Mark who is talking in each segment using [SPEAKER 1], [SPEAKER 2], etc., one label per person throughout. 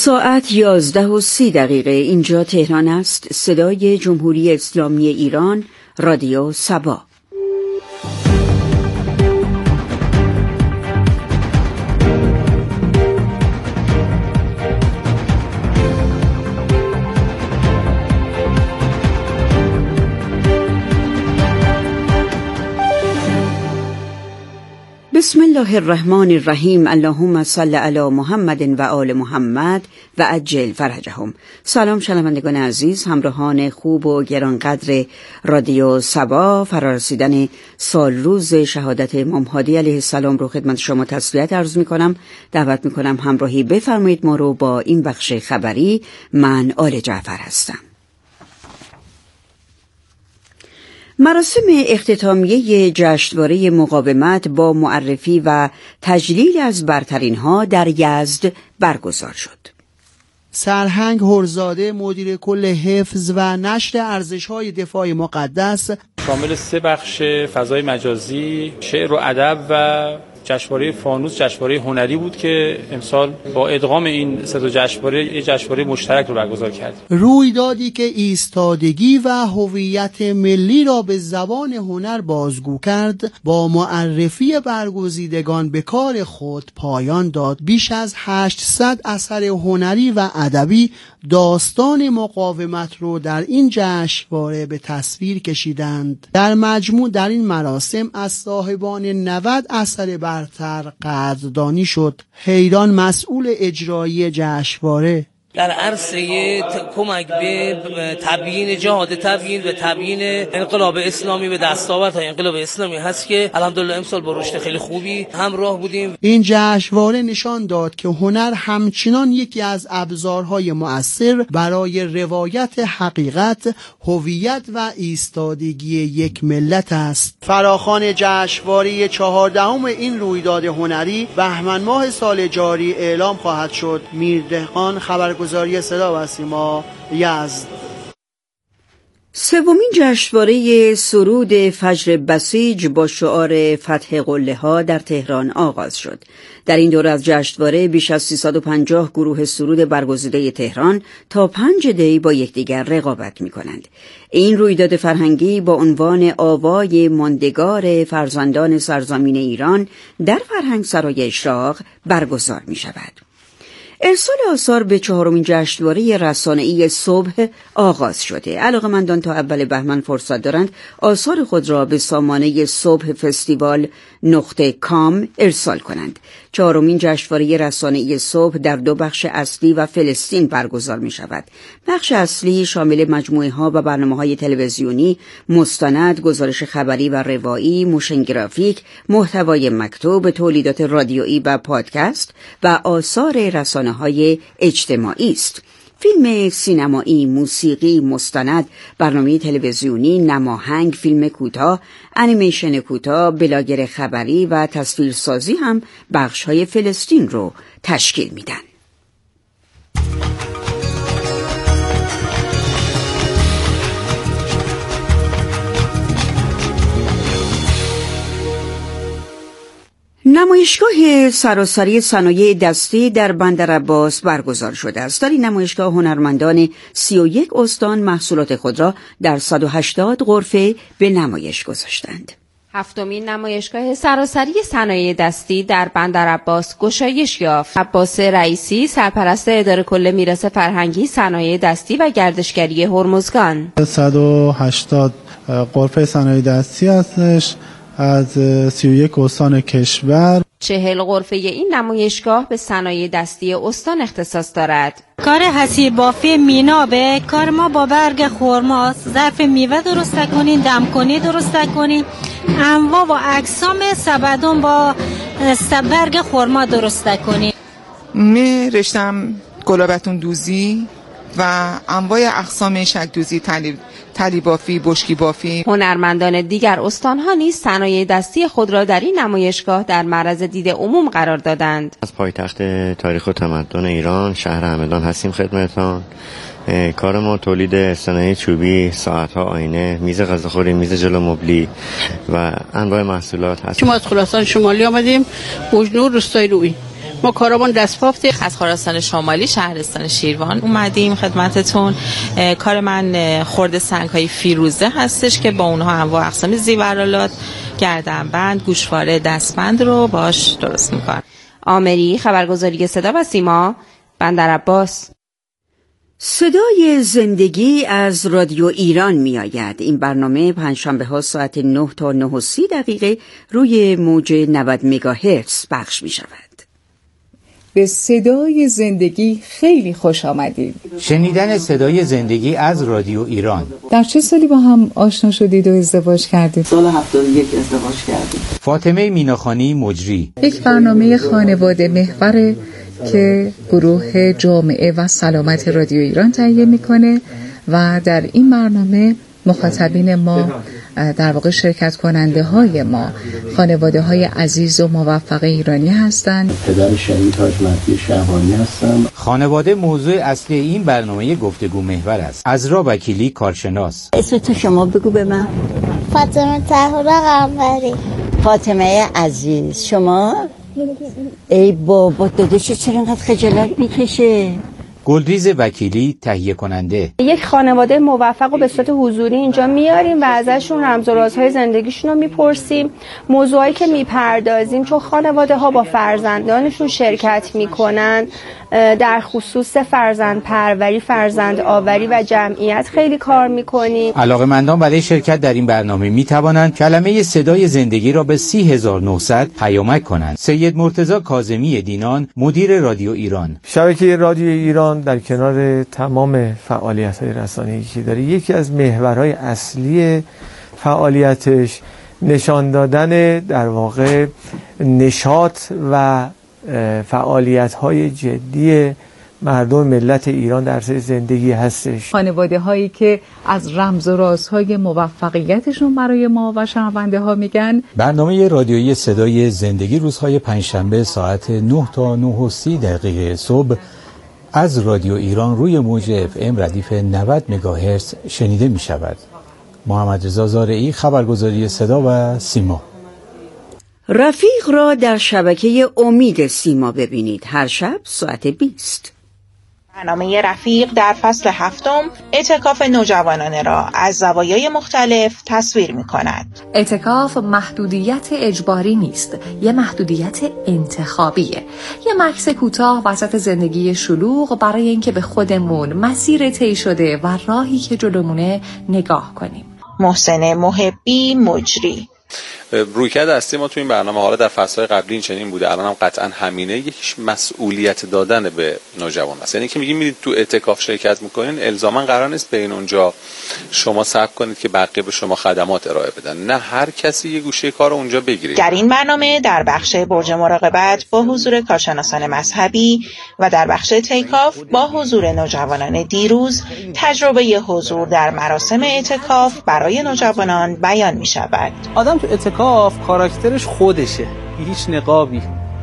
[SPEAKER 1] ساعت 11:30 اینجا تهران است. صدای جمهوری اسلامی ایران، رادیو سبا. بسم الله الرحمن الرحیم. اللهم صل علی محمد و آل محمد و عجل فرجهم. سلام شنوندگان عزیز، همراهان خوب و گرانقدر رادیو سبا. فرارسیدن سال روز شهادت امام هادی علیه السلام رو خدمت شما تسلیت عرض می کنم. دعوت می کنم همراهی بفرمایید ما رو با این بخش خبری. من آل جعفر هستم. مراسم اختتامیه جشنواره مقاومت با معرفی و تجلیل از برترین‌ها در یزد برگزار شد.
[SPEAKER 2] سرهنگ هرزاده، مدیر کل حفظ و نشر ارزش‌های دفاع مقدس،
[SPEAKER 3] شامل 3 بخش فضای مجازی، شعر و ادب و جشنواره فانوس، جشنواره هنری بود که امسال با ادغام این 3 جشنواره یک جشنواره مشترک رو برگزار کرد.
[SPEAKER 2] رویدادی که ایستادگی و هویت ملی را به زبان هنر بازگو کرد، با معرفی برگزیدگان به کار خود پایان داد. بیش از 800 اثر هنری و ادبی داستان مقاومت رو در این جشنواره به تصویر کشیدند. در مجموع در این مراسم از صاحبان 90 اثر برتر قدردانی شد. حیران، مسئول اجرایی جشنواره،
[SPEAKER 4] در عرصه کمک به تبیین جهاد، تبیین و تبیین انقلاب اسلامی به دستاوردهای انقلاب اسلامی هست که الحمدلله امسال با رشد خیلی خوبی همراه بودیم.
[SPEAKER 2] این جشنواره نشان داد که هنر همچنان یکی از ابزارهای مؤثر برای روایت حقیقت، هویت و ایستادگی یک ملت است. فراخوان جشنواره 14ام این رویداد هنری بهمن ماه سال جاری اعلام خواهد شد. میردهقان، خبرگزاری صدا و سیما، یزد.
[SPEAKER 1] سومین جشنواره سرود فجر بسیج با شعار فتح قله ها در تهران آغاز شد. در این دوره از جشنواره بیش از 350 گروه سرود برگزیده تهران تا 5 دی با یکدیگر رقابت می‌کنند. این رویداد فرهنگی با عنوان آوای ماندگار فرزندان سرزمین ایران در فرهنگسرای اشراق برگزار می‌شود. ارسال آثار به 4مین جشنواره رسانه‌ای صبح آغاز شده. علاقه‌مندان تا اول بهمن فرصت دارند آثار خود را به سامانه صبح فستیوال .com ارسال کنند. 4مین جشنواره رسانه‌ای صبح در 2 بخش اصلی و فلسطین برگزار می شود. بخش اصلی شامل مجموعه‌ها و برنامه‌های تلویزیونی، مستند، گزارش خبری و روایی، موشن گرافیک، محتوای مکتوب، تولیدات رادیویی و پادکست و آثار رسانه‌های اجتماعی است. فیلم سینمایی، موسیقی، مستند، برنامه تلویزیونی، نماهنگ، فیلم کوتاه، انیمیشن کوتاه، بلاگر خبری و تصویرسازی هم بخش‌های فلسطین رو تشکیل میدن. نمایشگاه سراسری صنایع دستی در بندرعباس برگزار شده است. در این نمایشگاه هنرمندان 31 استان محصولات خود را در 180 غرفه به نمایش گذاشتند.
[SPEAKER 5] 7مین نمایشگاه سراسری صنایع دستی در بندرعباس گشایش یافت. عباس رئیسی، سرپرست اداره کل میراث فرهنگی، صنایع دستی و گردشگری هرمزگان:
[SPEAKER 6] 180 غرفه صنایع دستی هستش از 31 استان کشور.
[SPEAKER 5] 40 غرفه این نمایشگاه به صنایع دستی استان اختصاص دارد.
[SPEAKER 7] کار حسیب بافی مینابه، کار ما با برگ خرما، ظرف میوه درست کنین، دمکنی درست کنین، انواع و اقسام سبدون با برگ خرما درست کنین.
[SPEAKER 8] می رشتم گلابتون دوزی و انواع اقسام شک دوزی، تلی بافی، بشکی بافی.
[SPEAKER 5] هنرمندان دیگر استانها نیز صنایع دستی خود را در این نمایشگاه در معرض دید عموم قرار دادند.
[SPEAKER 9] از پایتخت تاریخ و تمدن ایران، شهر همدان هستیم خدمتتان. کار ما تولید صنایع چوبی، ساعت‌ها، آینه، میز غذاخوری، میز جلو مبلی و انواع محصولات هست.
[SPEAKER 10] ما از خراسان شمالی آمدیم، بوجنور روستای روئی. ما کارمون دست‌بافته.
[SPEAKER 11] از خراسان شمالی شهرستان شیروان اومدیم خدمتتون. کار من خرد سنگ‌های فیروزه هستش که با اونها انواع اقسام زیورالات، گردنبند، گوشواره، دستبند رو باش درست می‌کنم.
[SPEAKER 5] آمری، خبرگزاری صدا و سیما، بندرعباس.
[SPEAKER 1] صدای زندگی از رادیو ایران می آید. این برنامه پنجشنبه ها ساعت 9 تا 9:30 روی موج 90 مگاهرتز پخش می شود.
[SPEAKER 12] به صدای زندگی خیلی خوش آمدید.
[SPEAKER 13] شنیدن صدای زندگی از رادیو ایران.
[SPEAKER 12] در چه سالی با هم آشنا شدید و ازدواج کردید؟
[SPEAKER 14] سال 71 ازدواج کردیم.
[SPEAKER 13] فاطمه میناخانی مجری.
[SPEAKER 12] یک برنامه خانواده محور که گروه جامعه و سلامت رادیو ایران تهیه میکنه و در این برنامه مخاطبین ما در واقع شرکت کننده های ما خانواده های عزیز و موفق ایرانی هستند.
[SPEAKER 15] پدر شهید حاج مهدی شهبانی هستم.
[SPEAKER 13] خانواده موضوع اصلی این برنامه گفتگو محور است. عزرا وکیلی کارشناس.
[SPEAKER 16] اسمت شما بگو به من.
[SPEAKER 17] فاطمه طاهره قنبری.
[SPEAKER 16] فاطمه عزیز، شما؟ ای بابا داداش چرا اینقدر خجالت میکشه؟
[SPEAKER 13] گلریز وکیلی تهیه کننده.
[SPEAKER 18] یک خانواده موفق رو به صورت حضوری اینجا میاریم و ازشون رمز و رازهای زندگیشون رو میپرسیم. موضوعایی که میپردازیم چون خانواده ها با فرزندانشون شرکت میکنن در خصوص فرزند پروری، فرزند آوری و جمعیت خیلی کار میکنیم.
[SPEAKER 13] علاقه‌مندان برای شرکت در این برنامه میتوانند کلمه صدای زندگی را به 30900 پیامک کنند. سید مرتضی کاظمی دینان، مدیر رادیو ایران.
[SPEAKER 19] شبکه رادیو ایران در کنار تمام فعالیت‌های رسانه‌ای که داره، یکی از محورهای اصلی فعالیتش نشان دادن در واقع نشاط و فعالیت‌های جدی مردم ملت ایران در سر زندگی هستش.
[SPEAKER 12] خانواده هایی که از رمز و رازهای موفقیتشون برای ما و شنونده ها میگن.
[SPEAKER 13] برنامه رادیویی صدای زندگی روزهای پنجشنبه ساعت 9 تا 9:30 صبح از رادیو ایران روی موج FM ردیف 90 مگاهرتز شنیده می شود. محمد رضا زارعی، خبرگزاری صدا و سیما.
[SPEAKER 1] رفیق را در شبکه امید سیما ببینید هر شب ساعت 20.
[SPEAKER 20] برنامه رفیق در فصل 7 اعتکاف نوجوانان را از زوایای مختلف تصویر می کند.
[SPEAKER 21] اعتکاف محدودیت اجباری نیست، یه محدودیت انتخابیه. یه مکث کوتاه وسط زندگی شلوغ برای اینکه به خودمون، مسیر طی شده و راهی که جلومونه نگاه کنیم.
[SPEAKER 20] محسن محبی مجری.
[SPEAKER 22] رویکرد اصلی ما تو این برنامه حالا در فصل‌های قبلی این چنین بوده، الان هم قطعا همینه، یکیش مسئولیت دادن به نوجوان است. یعنی که میرید تو اعتکاف شرکت میکنین، الزاما قرار نیست به این اونجا شما صبر کنید که بقیه به شما خدمات ارائه بدن، نه هر کسی یه گوشه کارو اونجا بگیره.
[SPEAKER 20] در این برنامه در بخش برج مراقبت با حضور کارشناسان مذهبی و در بخش اعتکاف با حضور نوجوانان دیروز تجربه حضور در مراسم اعتکاف برای نوجوانان بیان می‌شود.
[SPEAKER 23] آدم تو اعتکاف کاراکترش خودشه، هیچ نقابی،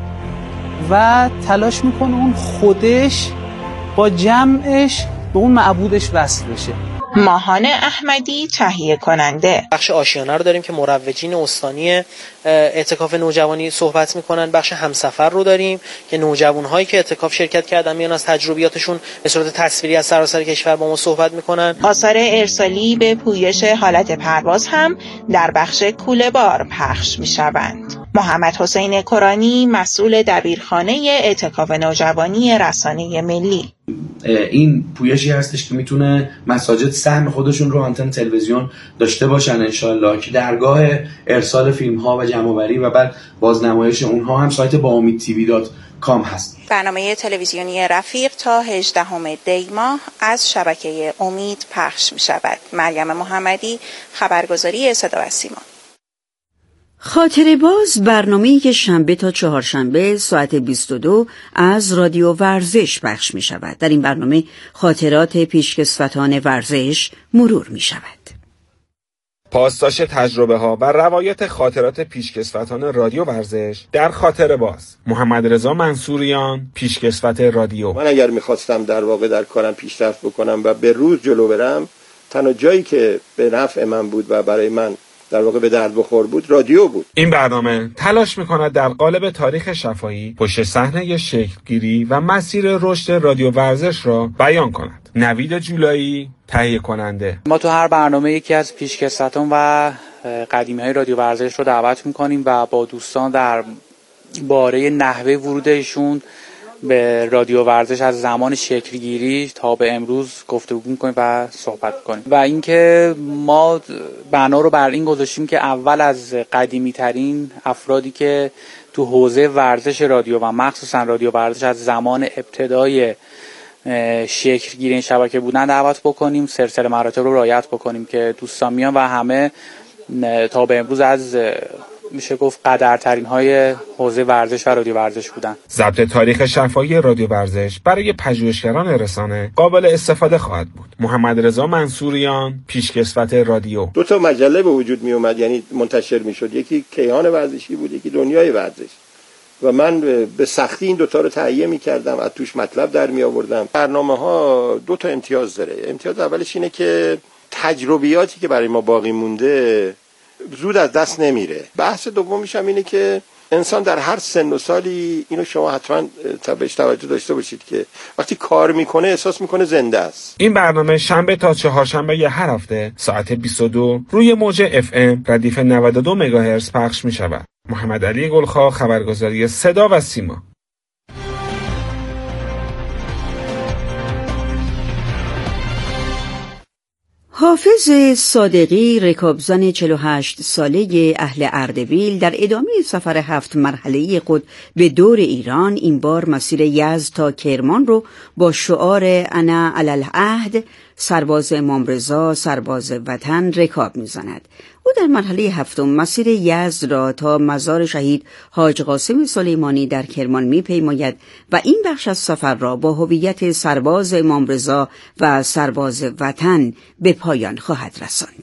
[SPEAKER 23] و تلاش میکنه اون خودش با جمعش به اون معبودش وصل بشه.
[SPEAKER 20] ماهان احمدی تهیه کننده.
[SPEAKER 24] بخش آشیانه رو داریم که مروجین استانی اعتکاف نوجوانی صحبت میکنن. بخش همسفر رو داریم که نوجوان‌هایی که اعتکاف شرکت کردن میان از تجربیاتشون به صورت تصویری از سراسر کشور با ما صحبت میکنن.
[SPEAKER 20] آثار ارسالی به پویش حالت پرواز هم در بخش کوله بار پخش میشوند. محمد حسین کرانی، مسئول دبیرخانه اعتکاف نوجوانی رسانه ملی.
[SPEAKER 25] این پویشی هستش که میتونه مساجد سهم خودشون رو آنتن تلویزیون داشته باشن انشالله، که درگاه ارسال فیلم ها و جمع‌آوری و بعد بازنمایش اونها هم سایت baamitv.com هست.
[SPEAKER 20] برنامه تلویزیونی رفیق تا 18 دی ماه از شبکه امید پخش می شود. مریم محمدی، خبرگزاری صدا و سیما.
[SPEAKER 1] خاطره باز برنامه‌ای که شنبه تا چهارشنبه ساعت 22 از رادیو ورزش پخش می شود. در این برنامه خاطرات پیشکسوتان ورزش مرور می شود.
[SPEAKER 26] پاسداشت تجربه ها و روایت خاطرات پیشکسوتان رادیو ورزش در خاطره باز. محمد رضا منصوریان، پیشکسوت رادیو.
[SPEAKER 27] من اگر میخواستم در واقع در کارم پیشرفت بکنم و به روز جلو برم، تنها جایی که به نفع من بود و برای من در واقع به درد بخور بود رادیو بود.
[SPEAKER 26] این برنامه تلاش می‌کند در قالب تاریخ شفاهی پشت صحنه شکل‌گیری و مسیر رشد رادیو ورزش را بیان کند. نوید جولایی تهیه کننده.
[SPEAKER 2] ما تو هر برنامه یکی از پیشکسوتان و قدیمی‌های رادیو ورزش رو دعوت می‌کنیم و با دوستان در باره نحوه ورودشون به رادیو ورزش از زمان شکلگیری تا به امروز گفتگو می‌کنیم و صحبت می‌کنیم. و اینکه ما بنا رو بر این گذاشتیم که اول از قدیمی‌ترین افرادی که تو حوزه ورزش رادیو و مخصوصا رادیو ورزش از زمان ابتدای شکلگیری این شبکه بودن دعوت بکنیم، سلسله مراتب رو رعایت بکنیم که دوستان میان و همه تا به امروز از میشه گفت قدرترین های حوزه ورزش و رادیو ورزش بودن.
[SPEAKER 26] ضبط تاریخ شفاهی رادیو ورزش برای پژوهشگران رسانه قابل استفاده خواهد بود. محمد رضا منصوریان، پیشکسوت رادیو.
[SPEAKER 27] 2 مجله به وجود می اومد، یعنی منتشر میشد، یکی کیهان ورزشی بود، یکی دنیای ورزش، و من به سختی این 2 رو تهیه می‌کردم، از توش مطلب در می آوردم. برنامه‌ها 2 امتیاز داره. امتیاز اولش اینه که تجربیاتی که برای ما باقی مونده زود از دست نمیره. بحث دومیش هم اینه که انسان در هر سن و سالی، اینو شما حتما بهش توجه داشته باشید، که وقتی کار میکنه احساس میکنه زنده است.
[SPEAKER 26] این برنامه شنبه تا چهارشنبه هر هفته ساعت 22 روی موج FM ردیف 92 مگاهرتز پخش میشود. محمد علی گلخا، خبرگزاری صدا و سیما.
[SPEAKER 1] حافظ صادقی، رکابزن 48 ساله اهل اردبیل، در ادامه سفر 7 مرحله‌ای خود به دور ایران، این بار مسیر یزد تا کرمان رو با شعار انا علی العهد، سرباز امام رضا، سرباز وطن، رکاب می‌زند. او در مرحله 7 مسیر یزد را تا مزار شهید حاج قاسم سلیمانی در کرمان می‌پیماید و این بخش از سفر را با هویت سرباز امام رضا و سرباز وطن به پایان خواهد رساند.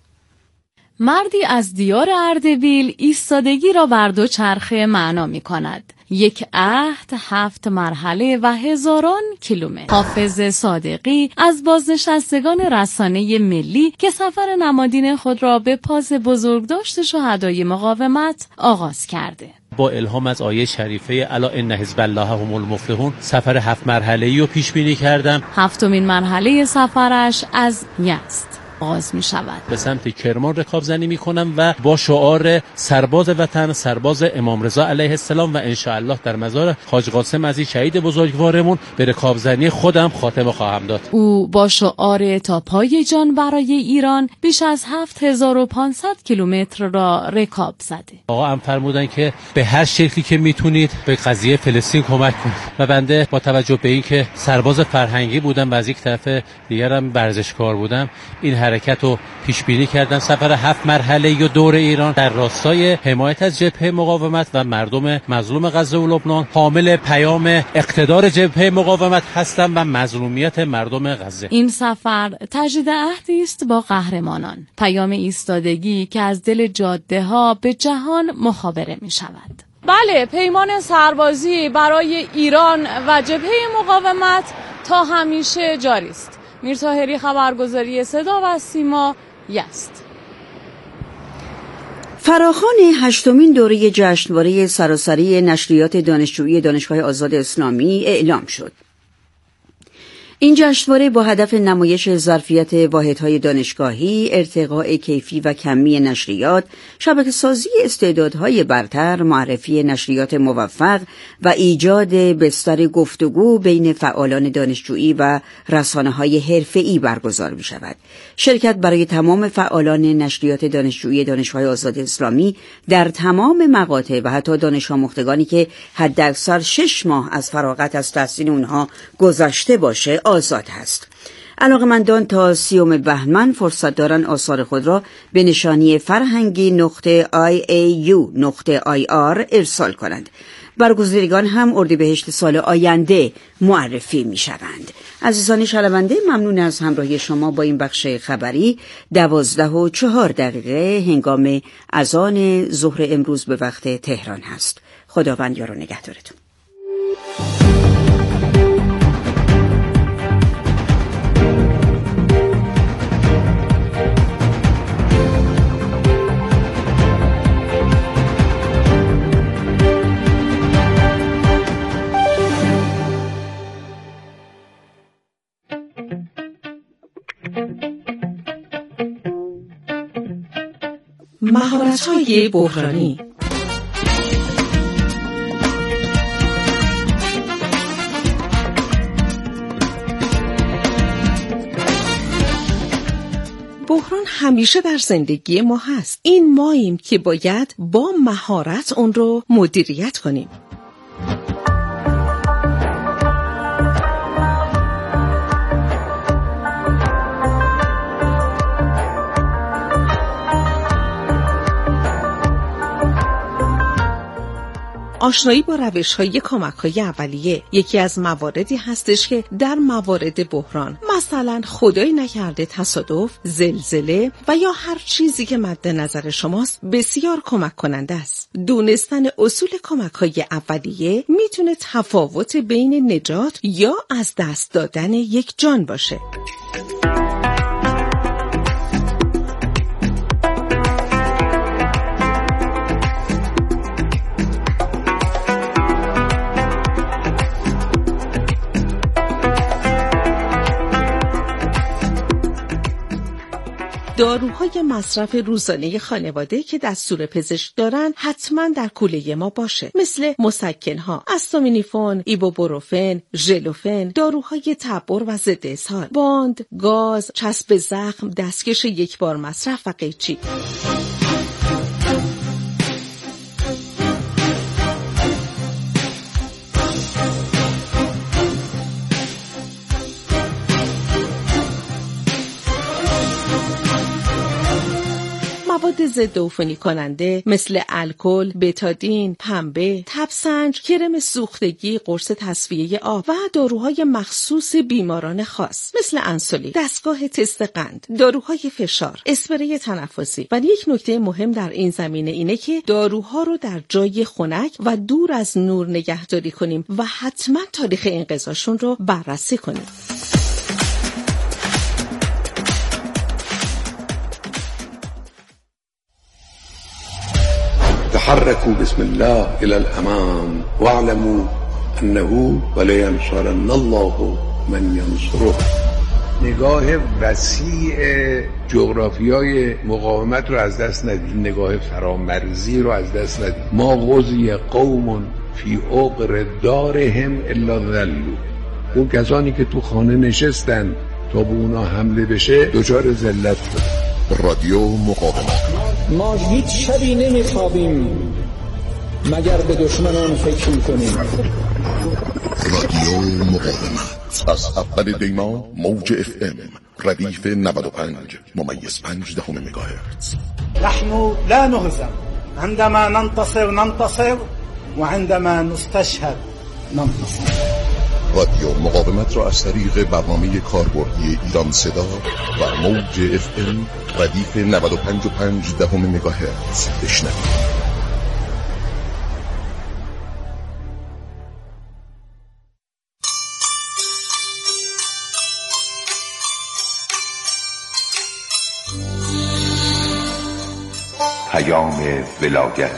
[SPEAKER 3] مردی از دیار اردبیل ایستادگی را بر 2 چرخه معنا می کند. 1 عهد، 7 مرحله و هزاران کیلومتر. حافظ صادقی از بازنشستگان رسانه ملی که سفر نمادین خود را به پاس بزرگداشت شهدای مقاومت آغاز کرده.
[SPEAKER 4] با الهام از آیه شریفه الا ان حزب الله هم المفلحون سفر 7 مرحله‌ای رو پیش بینی کردم.
[SPEAKER 3] 7مین مرحله سفرش از یزد آغاز می شود.
[SPEAKER 4] به سمت کرمان رکابزنی می کنم و با شعار سرباز وطن، سرباز امام رضا علیه السلام و انشاءالله در مزار حاج قاسم عزیز شهید بزرگوارمون به رکابزنی خودم خاتمه خواهم داد.
[SPEAKER 3] او با شعار تا پای جان برای ایران بیش از 7500 کیلومتر را رکاب زده.
[SPEAKER 4] آقا هم فرمودن که به هر شکلی که میتونید به قضیه فلسطین کمک کنید و بنده با توجه به اینکه سرباز فرهنگی بودم و از یک طرف دیگرم ورزشکار بودم، این حرکت رو پیش بینی کردن. سفر 7 مرحله و دور ایران در راستای حمایت از جبهه مقاومت و مردم مظلوم غزه و لبنان، حامل پیام اقتدار جبهه مقاومت هستم و مظلومیت مردم غزه.
[SPEAKER 3] این سفر تجدید عهدی است با قهرمانان، پیام ایستادگی که از دل جاده ها به جهان مخابره می شود.
[SPEAKER 6] بله، پیمان سربازی برای ایران و جبهه مقاومت تا همیشه جاری است. میرطاهری، خبرگزاری صدا و سیما، یزد.
[SPEAKER 1] فراخوان 8مین دوره جشنواره سراسری نشریات دانشجویی دانشگاه آزاد اسلامی اعلام شد. این جشنواره با هدف نمایش ظرفیت واحدهای دانشگاهی، ارتقاء کیفی و کمی نشریات، شبکه‌سازی استعدادهای برتر، معرفی نشریات موفق و ایجاد بستر گفتگو بین فعالان دانشجویی و رسانه‌های حرفه‌ای برگزار می‌شود. شرکت برای تمام فعالان نشریات دانشجویی دانشگاه آزاد اسلامی در تمام مقاطع و حتی دانش آموختگانی که حداکثر 6 ماه از فراغت از تحصیل اونها گذشته باشه آزاد هست. علاقمندان تا 30 بهمن فرصت دارن آثار خود را به نشانی farhangi.iau.ir ارسال کنند. برگزیدگان هم اردیبهشت سال آینده معرفی می شوند. عزیزان شنونده، ممنون از همراهی شما با این بخش خبری. 12:04 هنگام اذان ظهر امروز به وقت تهران هست. خداوند یار و نگهدارتون.
[SPEAKER 5] مهارت‌های بحرانی. بحران همیشه در زندگی ما هست. این ماییم که باید با مهارت اون رو مدیریت کنیم. آشنایی با روش‌های کمک‌های اولیه یکی از مواردی هستش که در موارد بحران، مثلا خدای نکرده تصادف، زلزله و یا هر چیزی که مد نظر شماست، بسیار کمک کننده است. دونستن اصول کمک‌های اولیه میتونه تفاوت بین نجات یا از دست دادن یک جان باشه. داروهای مصرف روزانه خانواده که دستور پزشک دارن حتما در کوله ما باشه، مثل مسکنها، استامینیفن، ایبوپروفن، ژلوفن، داروهای تبر و ضد اسهال، باند، گاز، چسب زخم، دستکش یک بار مصرف و قیچی. مواد ضد عفونی کننده مثل الکل، بتادین، پنبه، تبسنج، کرم سوختگی، قرص تصفیه آب و داروهای مخصوص بیماران خاص مثل انسولین، دستگاه تست قند، داروهای فشار، اسپری تنفسی. و یک نکته مهم در این زمینه اینه که داروها رو در جای خنک و دور از نور نگهداری کنیم و حتما تاریخ انقضاشون رو بررسی کنیم.
[SPEAKER 7] تحركوا بسم الله إلى الأمام واعلموا أنه ولينصرن الله من ينصره. نگاه وسیع جغرافیای مقاومت رو از دست ندید، نگاه فرامرزی رو از دست ندید. ما غزی قوم فی عقر دارهم الا ذلوا. اون کسانی که تو خانه نشستن تا به اونا حمله بشه دچار ذلت شدن.
[SPEAKER 8] رادیو مقاومت.
[SPEAKER 9] ما هیچ شبی نمیخوابیم مگر به دشمنان فکر میکنیم.
[SPEAKER 8] رادیو مقاومت از اول دیما موج FM ردیف 95.5 مگاهرتز.
[SPEAKER 9] نحن لا نهزم عندما ننتصر وعندما نستشهد ننتصر.
[SPEAKER 8] رادیو مقاومت را از طریق برنامه کاربردی ایران صدا و موج FM ردیف 95.5 مگاهرتز بشنوید.
[SPEAKER 10] پیام ولایت.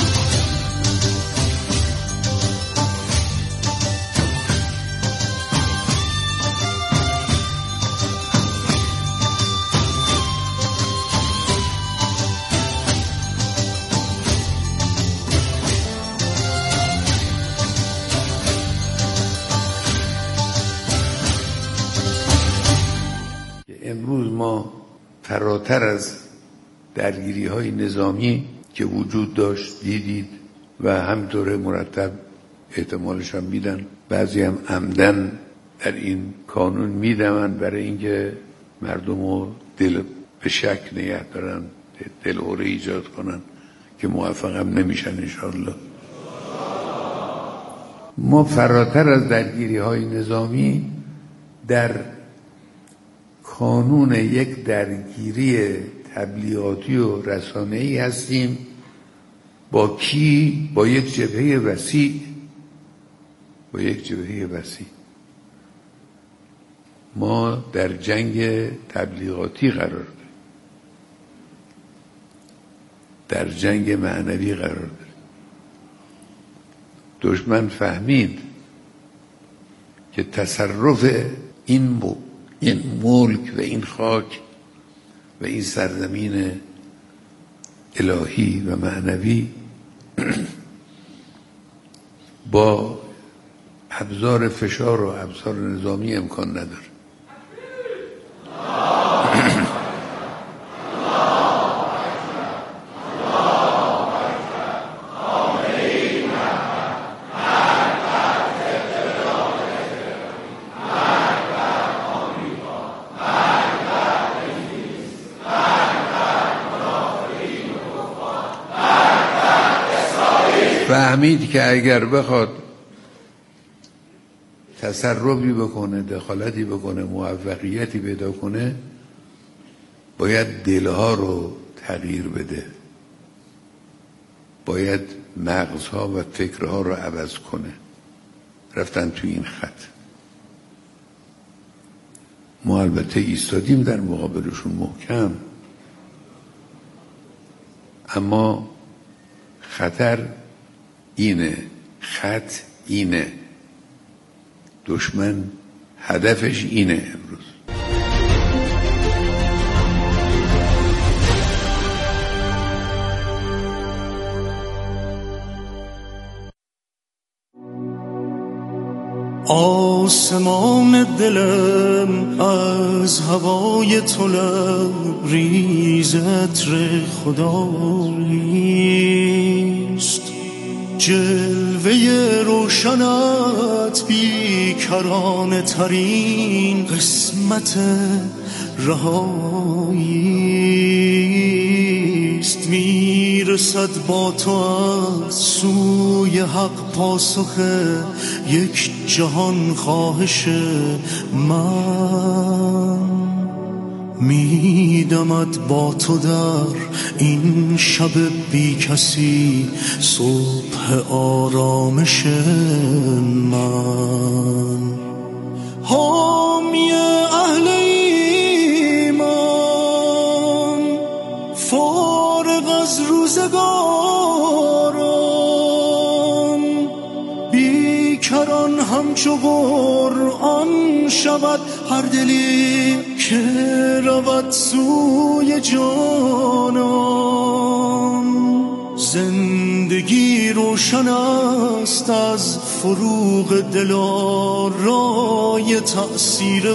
[SPEAKER 7] امروز ما فراتر از درگیری‌های نظامی که وجود داشت دیدید و همطور مرتب احتمالش هم میدن، بعضی هم عمدن در این کانون میدمن برای اینکه مردم رو دل به شک نگه دارن، دلهوره ایجاد کنن که موفق هم نمیشن انشاءالله. ما فراتر از درگیری‌های نظامی در کانون یک درگیری تبلیغاتی و رسانه‌ای هستیم. با کی؟ با یک جبهه وسیع. ما در جنگ تبلیغاتی قرار داریم، در جنگ معنوی قرار داریم. دشمن فهمید که تصرف این ملک و این خاک و این سرزمین الهی و معنوی با ابزار فشار و ابزار نظامی امکان نداره. فهمید که اگر بخواد تصرفی بکنه، دخالتی بکنه، موفقیتی پیدا کنه، باید دلها رو تغییر بده، باید مغزها و فکرها رو عوض کنه. رفتن توی این خط. ما البته ایستادیم در مقابلشون محکم، اما خطر اینه، خط اینه، دشمن هدفش اینه. امروز
[SPEAKER 10] آسمان دلم از هوای تو لبریز عطر خداییست، جلوه روشنت بیکرانه ترین قسمت رهاییست، میرسد با تو از سوی حق پاسخ یک جهان خواهش من، میدمد با تو در این شب بی کسی صبح آرامش من. حامی اهل ایمان فارغ از روزگاران، بیکران همچو قرآن شود هر دلی که رود سوی جانان. زندگی روشن است از فروغ دلارای تأثیر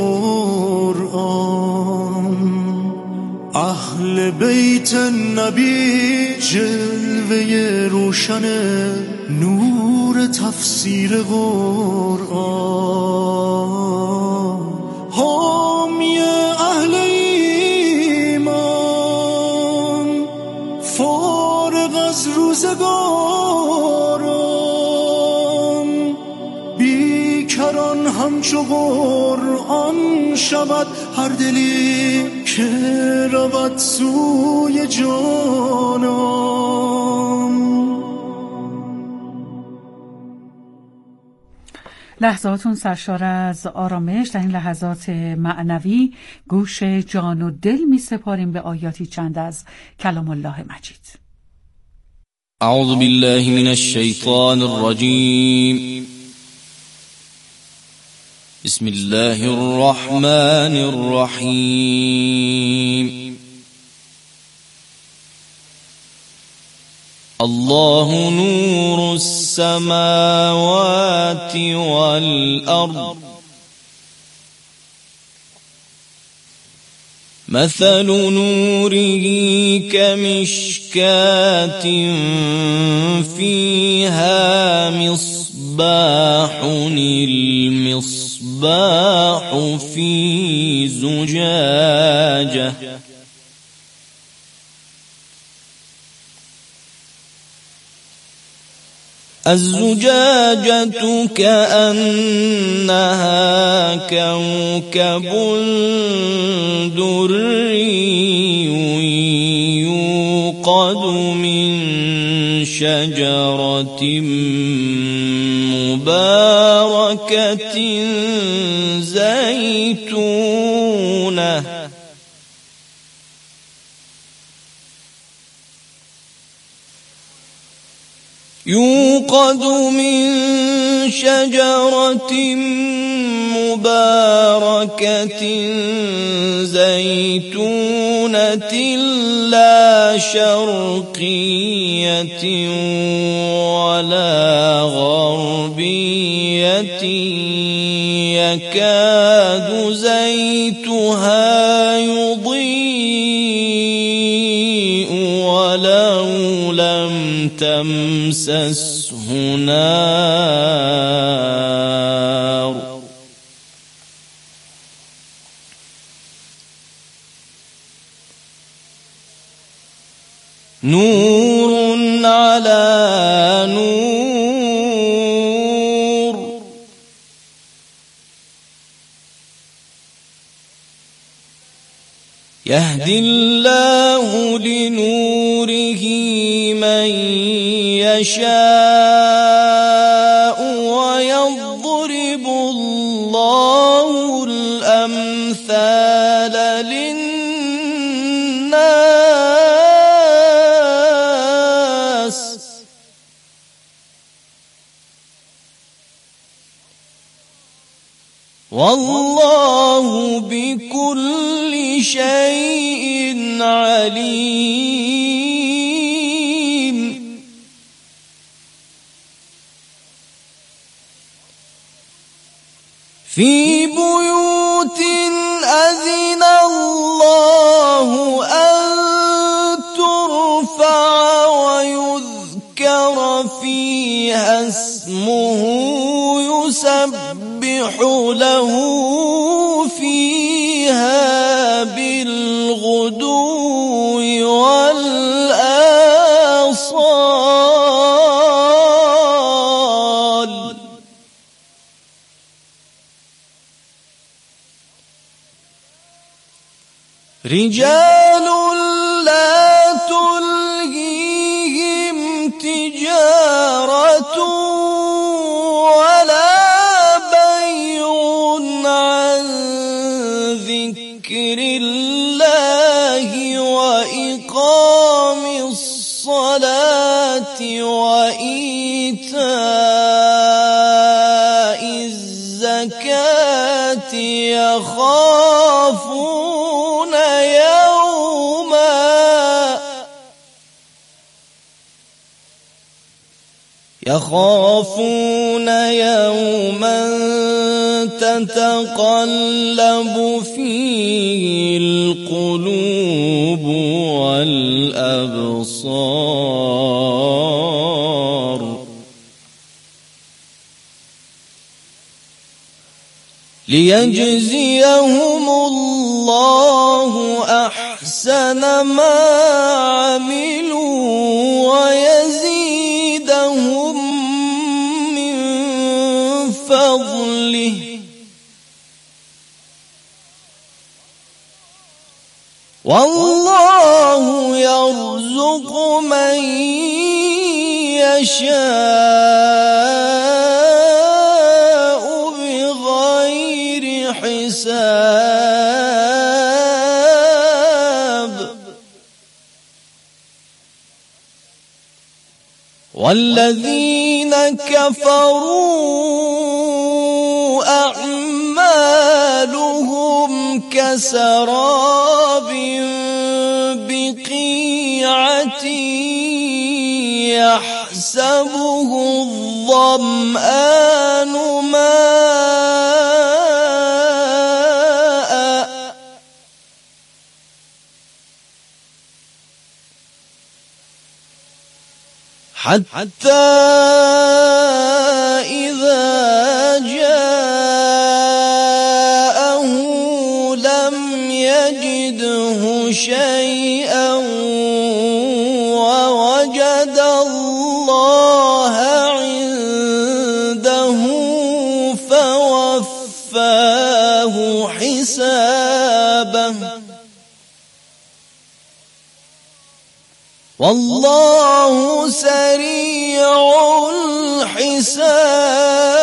[SPEAKER 10] قرآن. اهل بیت نبی جلوه روشن نور تفسیر قرآن. حامی اهل ایمان فارغ از روزگاران، بیکران همچو قرآن شود هر دلی که رود سوی جانان.
[SPEAKER 11] لحظاتون سرشار از آرامش. در این لحظات معنوی گوش جان و دل می سپاریم به آیاتی چند از کلام الله مجید.
[SPEAKER 14] اعوذ بالله من الشیطان الرجیم. بسم الله الرحمن الرحیم. الله نور السماوات والأرض مثل نوره كمشكاة فيها مصباح، المصباح في زجاجة الزجاجة كأنها كوكب دري يوقد من شجرة مباركة زيتونة يوقد من شجرة مباركة زيتونة لا شرقية ولا غربية يكاد زيتها يضيء ولو لم تمسسه نار نور على نور يهدي الله لنوره من يشاء ويضرب الله الأمثال للناس والله بكل شيء عليم في بيوت أذن الله أن ترفع ويذكر فيها اسمه يسبح له فيها بالغدو والآصال رجال لا تلهيهم تجارة ولا بيع عن ذكر الله وإقام الصلاة وإيتاء الزكاة يخافون يوما تتقلب فيه القلوب والأبصار ليجزيهم الله أحسن ما عملوا ويزيدهم من فضله والله يرزق من يشاء بغير حساب والذين كفروا أعمالهم كسراب بقيعة يحسبه الظمآن ماء حتى إذا جاءه لم يجده شيئا ووجد الله عنده فوفاه حسابه والله سريع الحساب